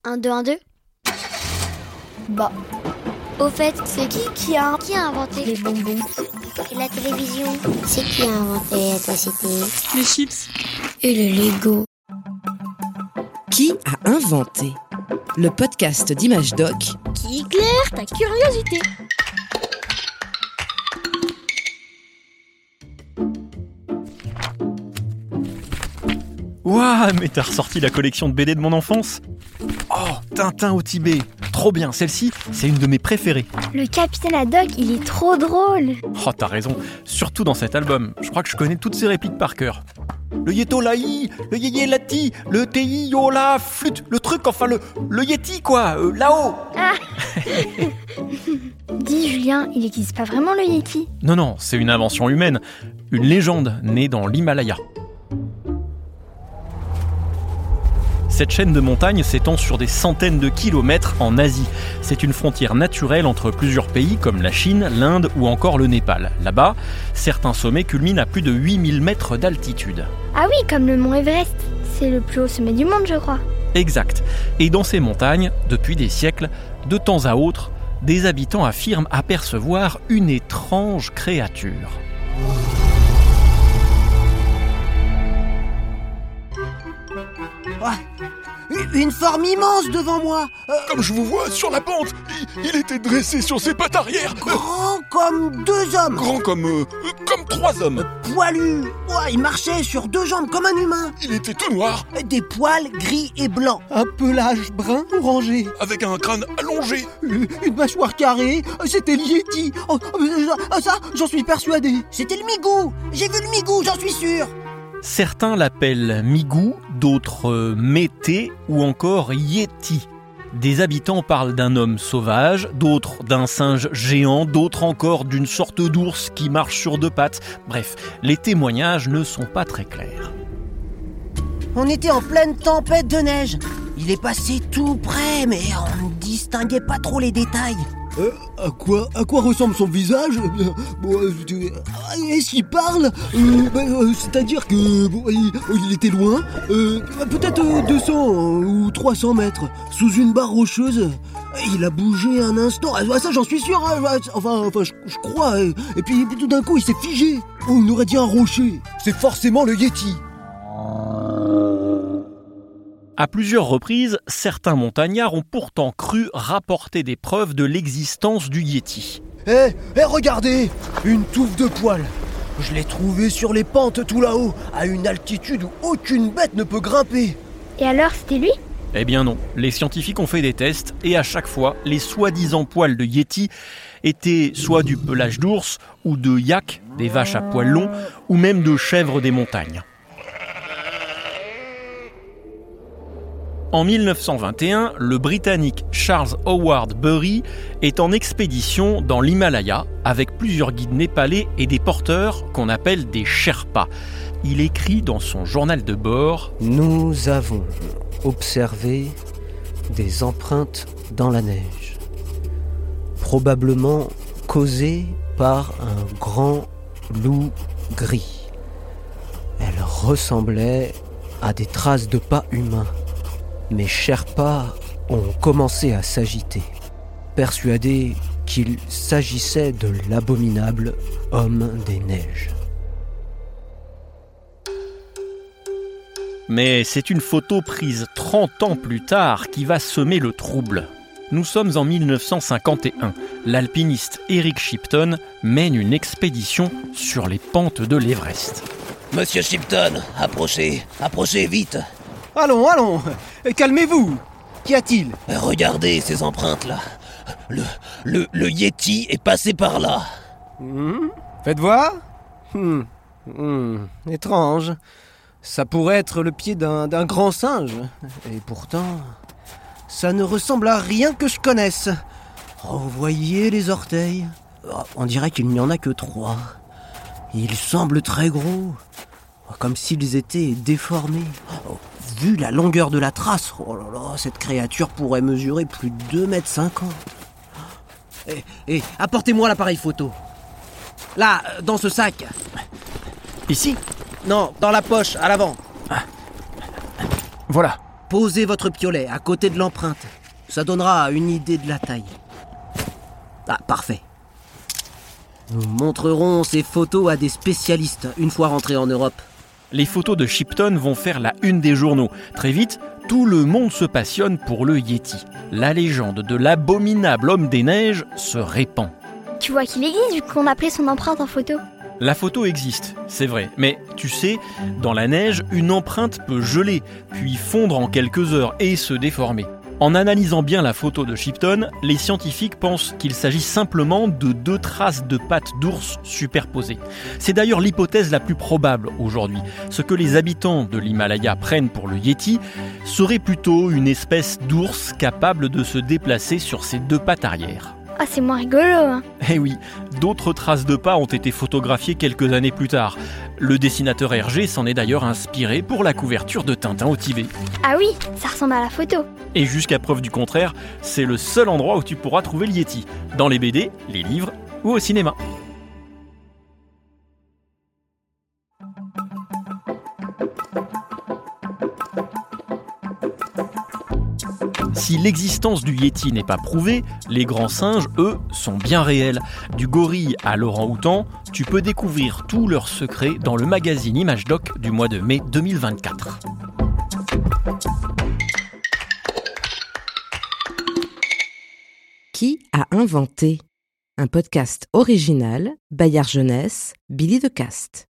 1, 2, 1, 2. Bah. Au fait, c'est qui a inventé les bonbons et la télévision? C'est qui a inventé la cité? Les chips et le Lego. Qui a inventé? Le podcast d'Image Doc qui éclaire ta curiosité. Ouah, mais t'as ressorti la collection de BD de mon enfance? Oh, Tintin au Tibet. Trop bien, celle-ci, c'est une de mes préférées. Le capitaine Haddock, il est trop drôle. Oh, t'as raison, surtout dans cet album. Je crois que je connais toutes ses répliques par cœur. Le yéto laï, le yéyé lati, le teyi yo la flûte, le truc, enfin le yéti quoi, là-haut. Ah. Dis Julien, il n'existe pas vraiment le yéti? Non, c'est une invention humaine, une légende née dans l'Himalaya. Cette chaîne de montagnes s'étend sur des centaines de kilomètres en Asie. C'est une frontière naturelle entre plusieurs pays comme la Chine, l'Inde ou encore le Népal. Là-bas, certains sommets culminent à plus de 8000 mètres d'altitude. Ah oui, comme le mont Everest. C'est le plus haut sommet du monde, je crois. Exact. Et dans ces montagnes, depuis des siècles, de temps à autre, des habitants affirment apercevoir une étrange créature. Une forme immense devant moi. Comme je vous vois sur la pente, il était dressé sur ses pattes arrière. Grand comme 2 hommes. Grand comme 3 hommes. Poilu. Il marchait sur 2 jambes comme un humain. Il était tout noir. Des poils gris et blancs. Un pelage brun orangé. Avec un crâne allongé. Une mâchoire carrée. C'était le Yéti. Ça, j'en suis persuadé. C'était le Migou. J'ai vu le Migou, j'en suis sûr. Certains l'appellent Migou, d'autres Mété ou encore Yéti. Des habitants parlent d'un homme sauvage, d'autres d'un singe géant, d'autres encore d'une sorte d'ours qui marche sur 2 pattes. Bref, les témoignages ne sont pas très clairs. On était en pleine tempête de neige. Il est passé tout près, mais on ne distinguait pas trop les détails. À quoi ressemble son visage? Est-ce qu'il parle? C'est-à-dire que il était loin, peut-être 200 ou 300 mètres, sous une barre rocheuse. Il a bougé un instant, ça j'en suis sûr, je crois. Et puis tout d'un coup il s'est figé. On aurait dit un rocher. C'est forcément le Yéti. À plusieurs reprises, certains montagnards ont pourtant cru rapporter des preuves de l'existence du Yéti. Regardez, une touffe de poils. Je l'ai trouvé sur les pentes tout là-haut, à une altitude où aucune bête ne peut grimper. Et alors, c'était lui? Eh bien non, les scientifiques ont fait des tests et à chaque fois, les soi-disant poils de Yéti étaient soit du pelage d'ours ou de yak, des vaches à poils longs, ou même de chèvres des montagnes. En 1921, le Britannique Charles Howard Bury est en expédition dans l'Himalaya avec plusieurs guides népalais et des porteurs qu'on appelle des Sherpas. Il écrit dans son journal de bord « Nous avons observé des empreintes dans la neige, probablement causées par un grand loup gris. Elles ressemblaient à des traces de pas humains. Mes Sherpas ont commencé à s'agiter, persuadés qu'il s'agissait de l'abominable homme des neiges. » Mais c'est une photo prise 30 ans plus tard qui va semer le trouble. Nous sommes en 1951. L'alpiniste Eric Shipton mène une expédition sur les pentes de l'Everest. Monsieur Shipton, approchez vite. Allons, calmez-vous. Qu'y a-t-il? Regardez ces empreintes-là. Le Yéti est passé par là. Faites voir. Étrange. Ça pourrait être le pied d'un grand singe. Et pourtant, ça ne ressemble à rien que je connaisse. Vous voyez les orteils? On dirait qu'il n'y en a que 3. Ils semblent très gros, comme s'ils étaient déformés. Vu la longueur de la trace, cette créature pourrait mesurer plus de 2,50 m. Apportez-moi l'appareil photo. Là, dans ce sac. Ici? Non, dans la poche, à l'avant. Voilà. posez votre piolet à côté de l'empreinte. Ça donnera une idée de la taille. Ah, parfait. Nous montrerons ces photos à des spécialistes une fois rentrés en Europe. Les photos de Shipton vont faire la une des journaux. Très vite, tout le monde se passionne pour le Yéti. La légende de l'abominable homme des neiges se répand. Tu vois qu'il existe vu qu'on appelait son empreinte en photo. La photo existe, c'est vrai, mais tu sais, dans la neige, une empreinte peut geler, puis fondre en quelques heures et se déformer. En analysant bien la photo de Shipton, les scientifiques pensent qu'il s'agit simplement de 2 traces de pattes d'ours superposées. C'est d'ailleurs l'hypothèse la plus probable aujourd'hui. Ce que les habitants de l'Himalaya prennent pour le Yéti serait plutôt une espèce d'ours capable de se déplacer sur ses 2 pattes arrière. Ah, c'est moins rigolo, hein. Eh oui, d'autres traces de pas ont été photographiées quelques années plus tard. Le dessinateur Hergé s'en est d'ailleurs inspiré pour la couverture de Tintin au Tibet. Ah oui, ça ressemble à la photo. Et jusqu'à preuve du contraire, c'est le seul endroit où tu pourras trouver le Yéti. Dans les BD, les livres ou au cinéma. Si l'existence du Yéti n'est pas prouvée, les grands singes, eux, sont bien réels. Du gorille à l'orang-outan, tu peux découvrir tous leurs secrets dans le magazine Image Doc du mois de mai 2024. Qui a inventé ? Un podcast original, Bayard Jeunesse, Billy de Cast.